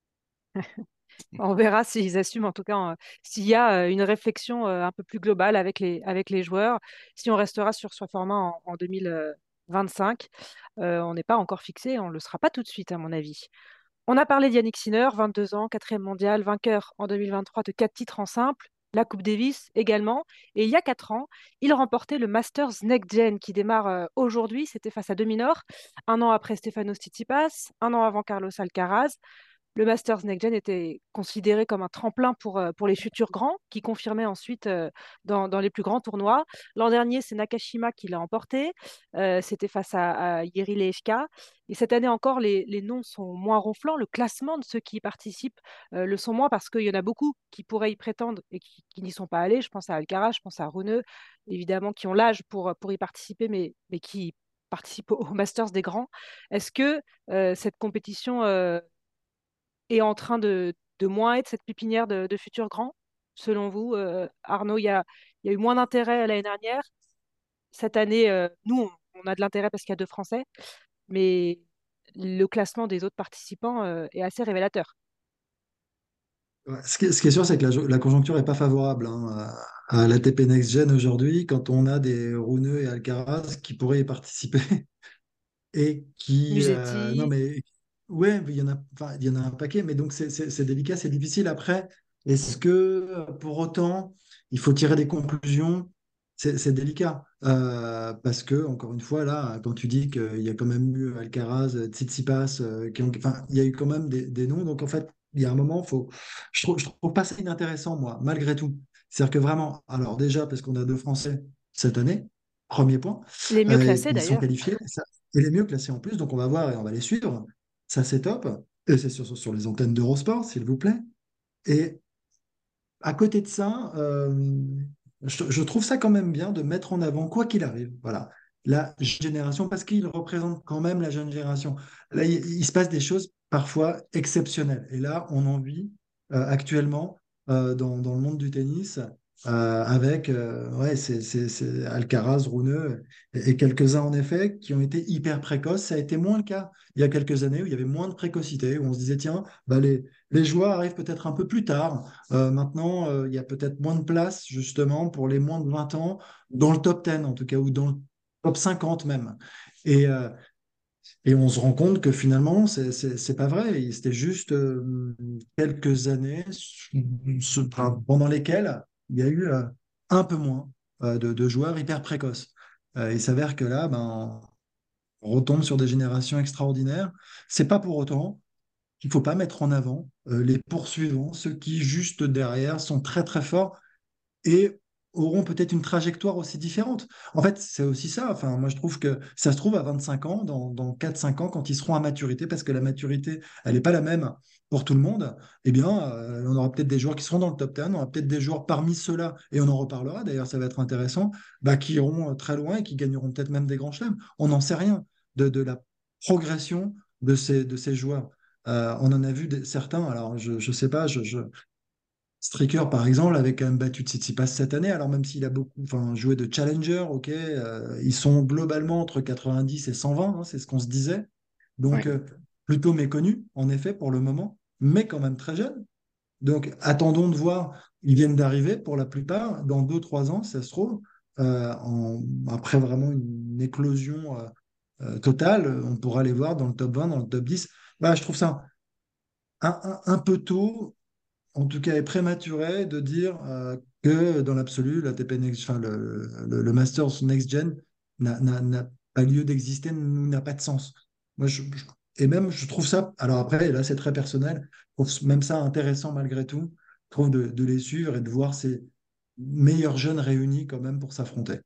On verra s'ils assument, en tout cas, euh, s'il y a euh, une réflexion euh, un peu plus globale avec les, avec les joueurs. Si on restera sur ce format en, en deux mille vingt-cinq, euh, on n'est pas encore fixé, on ne le sera pas tout de suite, à mon avis. On a parlé d'Yannick Sinner, vingt-deux ans, quatrième mondial, vainqueur en deux mille vingt-trois de quatre titres en simple, la Coupe Davis également. Et il y a quatre ans, il remportait le Masters Next Gen qui démarre euh, aujourd'hui. C'était face à Dominor, un an après Stefanos Tsitsipas, un an avant Carlos Alcaraz. Le Masters Next Gen était considéré comme un tremplin pour, euh, pour les futurs grands, qui confirmaient ensuite euh, dans, dans les plus grands tournois. L'an dernier, c'est Nakashima qui l'a emporté. Euh, C'était face à, à Jiří Lejčka. Et cette année encore, les, les noms sont moins ronflants. Le classement de ceux qui y participent euh, le sont moins parce qu'il y en a beaucoup qui pourraient y prétendre et qui, qui n'y sont pas allés. Je pense à Alcaraz, je pense à Rune, évidemment, qui ont l'âge pour, pour y participer, mais, mais qui participent au, au Masters des grands. Est-ce que euh, cette compétition euh, est en train de, de moins être cette pépinière de, de futurs grands, selon vous? Euh, Arnaud, il y a, il y a eu moins d'intérêt l'année dernière. Cette année, euh, nous, on, on a de l'intérêt parce qu'il y a deux Français, mais le classement des autres participants euh, est assez révélateur. Ouais, Ce qui est, ce qui est sûr, c'est que la, la conjoncture n'est pas favorable hein, à, à l'A T P Next Gen aujourd'hui, quand on a des Runeux et Alcaraz qui pourraient y participer et qui, euh, non Musetti, mais Ouais, il y en a, enfin, il y en a un paquet, mais donc c'est c'est- c'est délicat, c'est difficile. Après, est-ce que euh, pour autant, il faut tirer des conclusions? C'est c'est délicat. Euh, parce que, encore une fois, là, quand tu dis qu'il y a quand même eu Alcaraz, euh, Tsitsipas, euh, qui ont, enfin, il y a eu quand même des, des noms. Donc, en fait, il y a un moment, faut, je trouve, je trouve pas ça inintéressant, moi, malgré tout. C'est-à-dire que vraiment, alors déjà, parce qu'on a deux Français cette année, premier point, Les mieux euh, et classés ils sont d'ailleurs. qualifiés, et ça, et les mieux classés en plus, donc on va voir et on va les suivre. Ça, c'est top. Et c'est sur, sur les antennes d'Eurosport, s'il vous plaît. Et à côté de ça, euh, je, je trouve ça quand même bien de mettre en avant, quoi qu'il arrive, voilà, la génération, parce qu'il représente quand même la jeune génération. Là, il, il se passe des choses parfois exceptionnelles. Et là, on en vit euh, actuellement euh, dans, dans le monde du tennis. euh, avec euh, ouais, c'est, c'est, c'est Alcaraz, Rune et, et quelques-uns en effet qui ont été hyper précoces. Ça a été moins le cas il y a quelques années où il y avait moins de précocité, où on se disait, tiens, bah les, les joueurs arrivent peut-être un peu plus tard. Euh, maintenant, euh, il y a peut-être moins de place justement pour les moins de vingt ans dans le top dix en tout cas, ou dans le top cinquante même. Et, euh, et on se rend compte que finalement, c'est c'est- c'est pas vrai. C'était juste euh, quelques années ce- enfin, pendant lesquelles il y a eu euh, un peu moins euh, de, de joueurs hyper précoces. Euh, il s'avère que là, ben, on retombe sur des générations extraordinaires. C'est pas pour autant qu'il ne faut pas mettre en avant euh, les poursuivants, ceux qui juste derrière sont très très forts et auront peut-être une trajectoire aussi différente. En fait, c'est aussi ça. Enfin, moi, je trouve que ça se trouve à vingt-cinq ans, dans, dans quatre cinq ans, quand ils seront à maturité, parce que la maturité, elle n'est pas la même pour tout le monde, eh bien, euh, on aura peut-être des joueurs qui seront dans le top dix, on aura peut-être des joueurs parmi ceux-là, et on en reparlera, d'ailleurs, ça va être intéressant, bah, qui iront euh, très loin et qui gagneront peut-être même des grands chelems. On n'en sait rien de, de la progression de ces, de ces joueurs. Euh, on en a vu des- certains, alors je ne sais pas, je, je, Stricker, par exemple, avait quand même battu Tsitsipas cette année, alors même s'il a beaucoup, enfin, joué de challenger, ok, euh, ils sont globalement entre quatre-vingt-dix et cent vingt, hein, c'est ce qu'on se disait. Donc, Ouais. euh, plutôt méconnu, en effet, pour le moment, mais quand même très jeune. Donc, attendons de voir. Ils viennent d'arriver, pour la plupart, dans deux, trois ans, ça se trouve, euh, en- après vraiment une éclosion euh, euh, totale, on pourra les voir dans le top vingt, dans le top dix. Voilà, je trouve ça un, un- un peu tôt, en tout cas est prématuré de dire euh, que dans l'absolu, l'A T P Next, enfin, le, le, le Masters Next Gen n'a n'a- n'a pas lieu d'exister, n'a pas de sens. Moi, je, je- et même, je trouve ça, alors après, là, c'est très personnel, je trouve même ça intéressant malgré tout, je trouve de, de les suivre et de voir ces meilleurs jeunes réunis quand même pour s'affronter.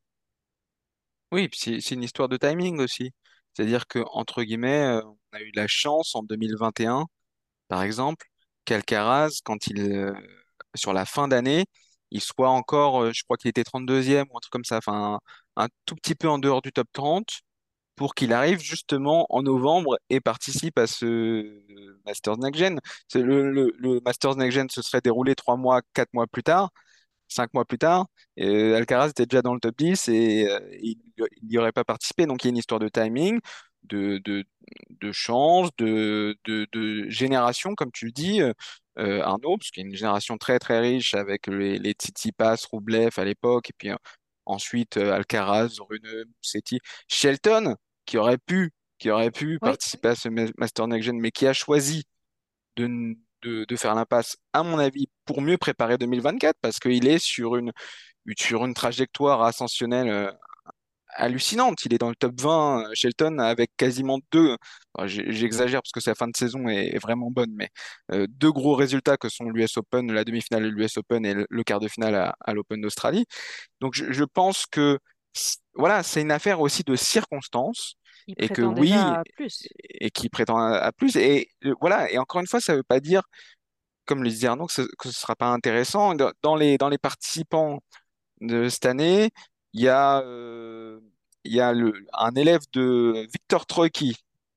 Oui, puis c'est c'est une histoire de timing aussi. C'est-à-dire que, entre guillemets, euh, on a eu la chance en deux mille vingt et un, par exemple, qu'Alcaraz, quand il, euh, sur la fin d'année, il soit encore, euh, je crois qu'il était trente-deuxième ou un truc comme ça, enfin, un, un tout petit peu en dehors du top trente, pour qu'il arrive justement en novembre et participe à ce euh, Masters Next Gen. C'est Le, le, le Masters Next Gen se serait déroulé trois mois, quatre mois plus tard, cinq mois plus tard. euh, Alcaraz était déjà dans le top dix et euh, il n'y aurait pas participé. Donc il y a une histoire de timing, de, de, de chance, de, de, de génération, comme tu le dis, euh, euh, Arnaud, parce qu'il y a une génération très très riche avec les, les Tsitsipas, Roublev à l'époque, et puis euh, ensuite euh, Alcaraz, Rune, Musetti, Shelton, qui aurait pu, qui aurait pu Oui, participer à ce Ma- Master Next Gen, mais qui a choisi de, n- de, de faire l'impasse, à mon avis, pour mieux préparer deux mille vingt-quatre, parce qu'il est sur une, sur une trajectoire ascensionnelle euh, hallucinante. Il est dans le top vingt, euh, Shelton, avec quasiment deux, enfin, j'- j'exagère parce que sa fin de saison est, est vraiment bonne, mais euh, deux gros résultats que sont l'U S Open, la demi-finale de l'U S Open et le, le quart de finale à, à l'Open d'Australie. Donc je, je pense que c- voilà, c'est une affaire aussi de circonstances il et que prétend oui, déjà à plus. et qui prétend à, à plus. Et euh, voilà, et encore une fois, ça ne veut pas dire, comme le disait Arnaud, que ce ne sera pas intéressant. Dans dans les, dans les participants de cette année, il y a, euh, il y a le, un élève de Victor Troicki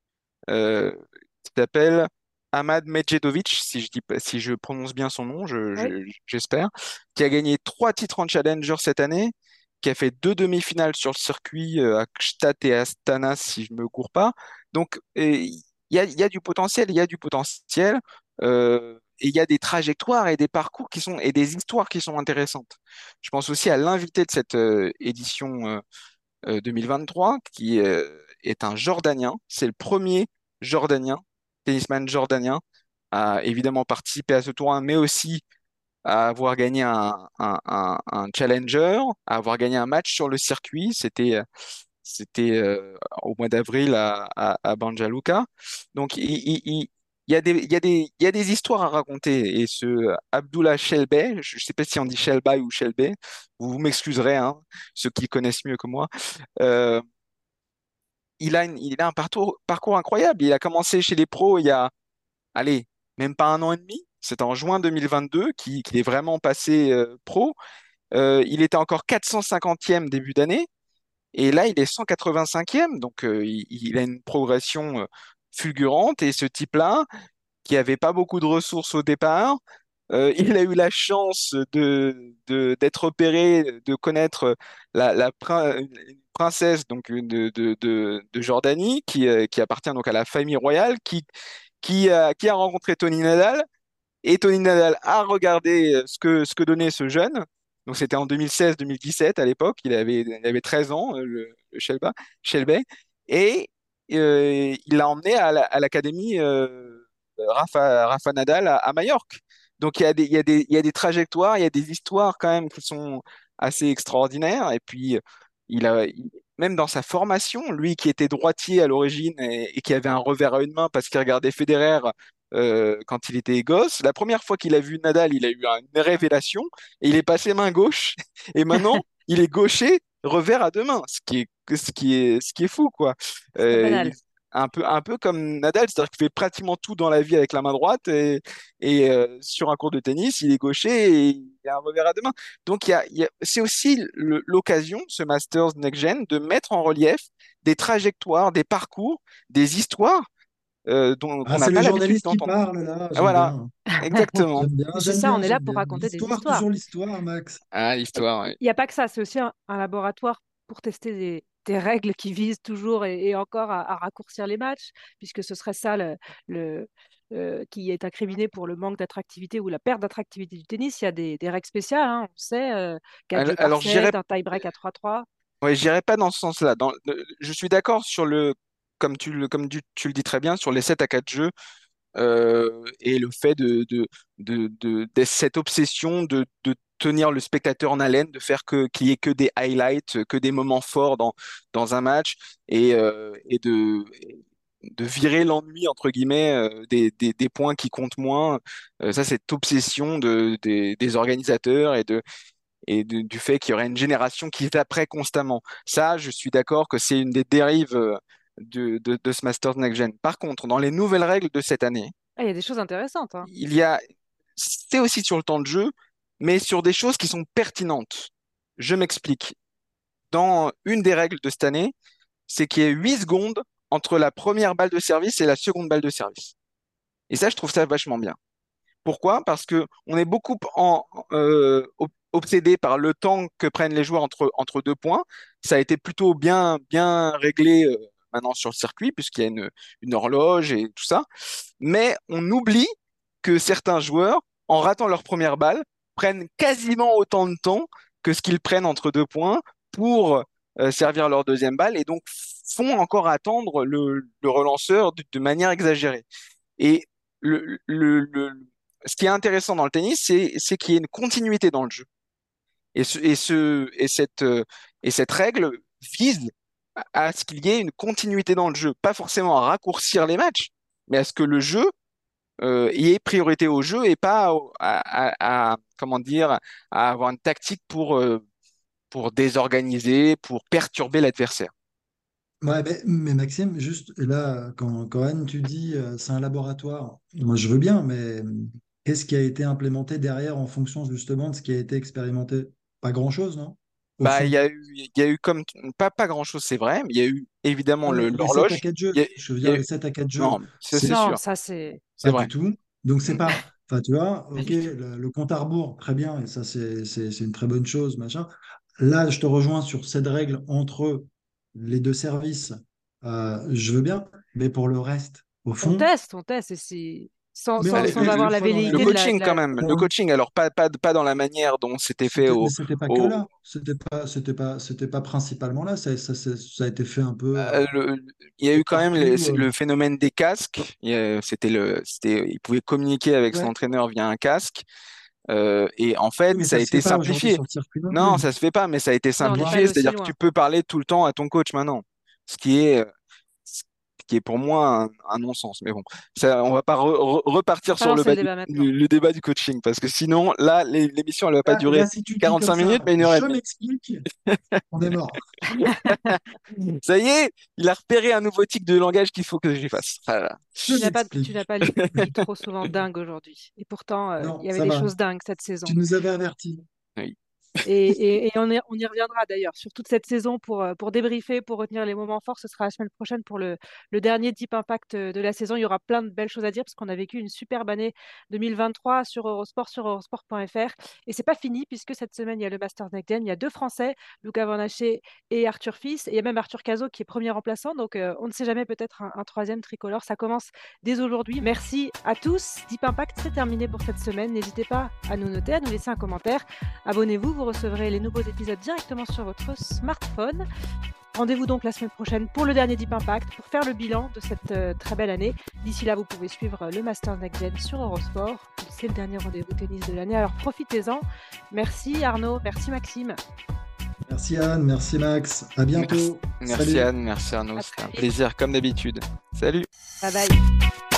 euh, qui s'appelle Ahmad Medjedovic, si je dis, pas- si je prononce bien son nom, je- Oui, je- j'espère, qui a gagné trois titres en Challenger cette année, qui a fait deux demi-finales sur le circuit euh, à Gstaad et Astana, si je me cours pas. Donc, et il y a, il y a du potentiel, il y a du potentiel, euh, et il y a des trajectoires et des parcours qui sont, et des histoires qui sont intéressantes. Je pense aussi à l'invité de cette euh, édition euh, euh, deux mille vingt-trois, qui euh, est un Jordanien. C'est le premier Jordanien tennisman jordanien à évidemment participer à ce tournoi, mais aussi à avoir gagné un, un, un, un challenger, à avoir gagné un match sur le circuit. C'était c'était euh, au mois d'avril à, à, à Banja Luka. Donc il, il, il- il y a des, il y a des, il y a des histoires à raconter. Et ce Abdullah Shelbey, je ne sais pas si on dit Shelby ou Shelbey, vous, vous m'excuserez, hein, ceux qui connaissent mieux que moi. Euh, il a, une- il a un parcours, parcours incroyable. Il a commencé chez les pros il y a, allez, même pas un an et demi. C'est en juin deux mille vingt-deux qu'il qu'il est vraiment passé euh, pro. Euh, il était encore quatre cent cinquantième début d'année. Et là, il est cent quatre-vingt-cinquième. Donc, euh, il, il a une progression euh, fulgurante. Et ce type-là, qui avait pas beaucoup de ressources au départ, euh, il a eu la chance de, de- d'être opéré, de connaître la, la prin- une princesse donc de, de, de, de Jordanie qui, euh, qui appartient donc à la famille royale, qui, qui a, qui a rencontré Tony Nadal. Et Tony Nadal a regardé ce que, ce que donnait ce jeune. Donc c'était en deux mille seize-deux mille dix-sept à l'époque. Il avait, il avait treize ans, euh, le, le Shelba, Shelby. Et euh, il l'a emmené à la- à l'académie euh, Rafa, Rafa Nadal à, à Majorque. Donc il y a des, il y a des, il y a des trajectoires, il y a des histoires quand même qui sont assez extraordinaires. Et puis, il a, il- même dans sa formation, lui qui était droitier à l'origine et, et qui avait un revers à une main parce qu'il regardait Federer euh, quand il était gosse. La première fois qu'il a vu Nadal, il a eu une révélation et il est passé main gauche. Et maintenant, il est gaucher, revers à deux mains, ce qui est, ce qui est, ce qui est fou, quoi. C'est pas Euh, banal. un peu, un peu comme Nadal, c'est-à-dire qu'il fait pratiquement tout dans la vie avec la main droite et, et euh, sur un court de tennis, il est gaucher et il a un revers à deux mains. Donc, il y a, il y a- c'est aussi le- l'occasion, ce Masters Next Gen, de mettre en relief des trajectoires, des parcours, des histoires euh, dont, qu'on Ah, n'a c'est le pas l'habitude journaliste qui d'entendre. parle là, Ah, j'aime voilà, bien. exactement. J'aime bien, Mais c'est j'aime ça, on bien, est là j'aime pour bien. raconter des L'histoire, histoires. toujours l'histoire, Max. Ah, Il l'histoire, oui. n'y a pas que ça, c'est aussi un, un laboratoire pour tester des, des règles qui visent toujours et, et encore à, à raccourcir les matchs, puisque ce serait ça le, le, euh, qui est incriminé pour le manque d'attractivité ou la perte d'attractivité du tennis. Il y a des, des règles spéciales, hein, on sait, euh, quatre Alors, jeux par alors j'irai, set, un tie-break à trois trois. ouais, j'irai pas dans ce sens-là. Dans, le- je suis d'accord sur le, comme tu le, comme tu, tu le dis très bien, sur les sept à quatre jeux euh, et le fait de, de, de, de, de cette obsession de, de tenir le spectateur en haleine, de faire que qu'il y ait que des highlights, que des moments forts dans, dans un match et, euh, et de, de virer l'ennui, entre guillemets, euh, des, des, des points qui comptent moins. Euh, ça, cette obsession de, des, des organisateurs et, de, et de- du fait qu'il y aurait une génération qui zapperait constamment. Ça, je suis d'accord que c'est une des dérives euh, de, de, de ce Masters Next Gen. Par contre, dans les nouvelles règles de cette année, Ah, il y a des choses intéressantes, hein. il y a, c'est aussi sur le temps de jeu, mais sur des choses qui sont pertinentes. Je m'explique. Dans une des règles de cette année, c'est qu'il y a huit secondes entre la première balle de service et la seconde balle de service. Et ça, je trouve ça vachement bien. Pourquoi? Parce que on est beaucoup en, euh, ob- obsédé par le temps que prennent les joueurs entre, entre deux points. Ça a été plutôt bien, bien réglé euh, maintenant sur le circuit, puisqu'il y a une, une horloge et tout ça. Mais on oublie que certains joueurs, en ratant leur première balle, prennent quasiment autant de temps que ce qu'ils prennent entre deux points pour euh, servir leur deuxième balle et donc font encore attendre le, le relanceur de, de manière exagérée. Et le, le, le- ce qui est intéressant dans le tennis, c'est, c'est qu'il y ait une continuité dans le jeu. Et, ce, et, ce, et, cette, euh, et cette règle vise à à ce qu'il y ait une continuité dans le jeu, pas forcément à raccourcir les matchs, mais à ce que le jeu euh, y ait priorité au jeu et pas au- à, à- à- comment dire, à avoir une tactique pour, euh, pour désorganiser, pour perturber l'adversaire. Ouais, mais, mais Maxime, juste là, quand, quand Anne, tu dis euh, c'est un laboratoire, moi je veux bien, mais hum, qu'est-ce qui a été implémenté derrière en fonction justement de ce qui a été expérimenté? Pas grand-chose, non? Au Bah, il y fond. a eu, il y a eu comme pas, pas grand-chose, c'est vrai, mais il y a eu évidemment Non, mais le- les sept à l'horloge. quatre jeux, Il y a, je veux il y dire, a les eu- sept à quatre jeux, non, ça c'est c'est Non, sûr, ça c'est c'est pas vrai. du tout. Donc c'est Mm. pas, enfin tu vois, pas ok, du tout. le, le compte à rebours, très bien, et ça c'est c'est- c'est une très bonne chose, machin. Là, je te rejoins sur cette règle entre les deux services, euh, je veux bien, mais pour le reste, au On fond, teste, on teste et c'est sans, Mais on sans, Allez, l'a sans vu le, avoir une la fois dans le velléité de la, coaching de quand la- même, le la. coaching, alors pas, pas, pas dans la manière dont c'était fait C'était, mais au, c'était pas que au là. C'était pas, c'était pas, c'était pas principalement là. Ça, ça, ça- ça a été fait un peu euh, euh, le- il y a de eu quand même les- partout. euh. le phénomène des casques. Il y a- C'était le, c'était, il pouvait communiquer avec son Ouais. entraîneur via un casque. Euh, et en Oui, fait, mais ça a ça se fait été pas aujourd'hui simplifié. sur le circuit non Non, plus. ça se fait pas, mais ça a été Non, on n'est pas allé simplifié. aussi C'est-à-dire que loin. tu peux parler tout le temps à ton coach maintenant. Ce qui est, ce qui est pour moi un, un non-sens. Mais bon, ça, on va pas re- re- On va repartir pas sur le, lancer le bas du- débat maintenant. le, le débat du coaching, parce que sinon, là, l'é- l'émission, elle va pas Là, là, durer si tu dis comme quarante-cinq minutes, ça, mais une heure et je demie. m'explique, on est mort. Ça y est, il a repéré un nouveau tic de langage qu'il faut que j'efface. Voilà. Je Tu n'as pas, tu n'as m'explique. pas lu- dit trop souvent dingue aujourd'hui. Et pourtant, euh, il Non, y avait ça des va. choses dingues cette Tu saison. nous avais avertis. Oui. Et, et- et on, y, on y reviendra d'ailleurs sur toute cette saison pour, euh, pour débriefer, pour retenir les moments forts. Ce sera la semaine prochaine pour le, le dernier Deep Impact euh, de la saison. Il y aura plein de belles choses à dire parce qu'on a vécu une superbe année deux mille vingt-trois sur Eurosport, sur eurosport point f r. Et c'est pas fini puisque cette semaine, il y a le Masters Next Gen. Il y a deux Français, Luca Van Haché et Arthur Fils. Et il y a même Arthur Cazot qui est premier remplaçant. Donc euh, on ne sait jamais, peut-être un, un troisième tricolore. Ça commence dès aujourd'hui. Merci à tous. Deep Impact, c'est terminé pour cette semaine. N'hésitez pas à nous noter, à nous laisser un commentaire. Abonnez-vous, vous recevrez les nouveaux épisodes directement sur votre smartphone. Rendez-vous donc la semaine prochaine pour le dernier Deep Impact, pour faire le bilan de cette euh, très belle année. D'ici là, vous pouvez suivre le Masters Next Gen sur Eurosport. C'est le dernier rendez-vous tennis de l'année, alors profitez-en. Merci Arnaud, merci Maxime. Merci Anne, merci Max. À Merci, bientôt. merci Salut. Anne, merci Arnaud. À C'était très un vite. plaisir comme d'habitude. Salut. Bye bye.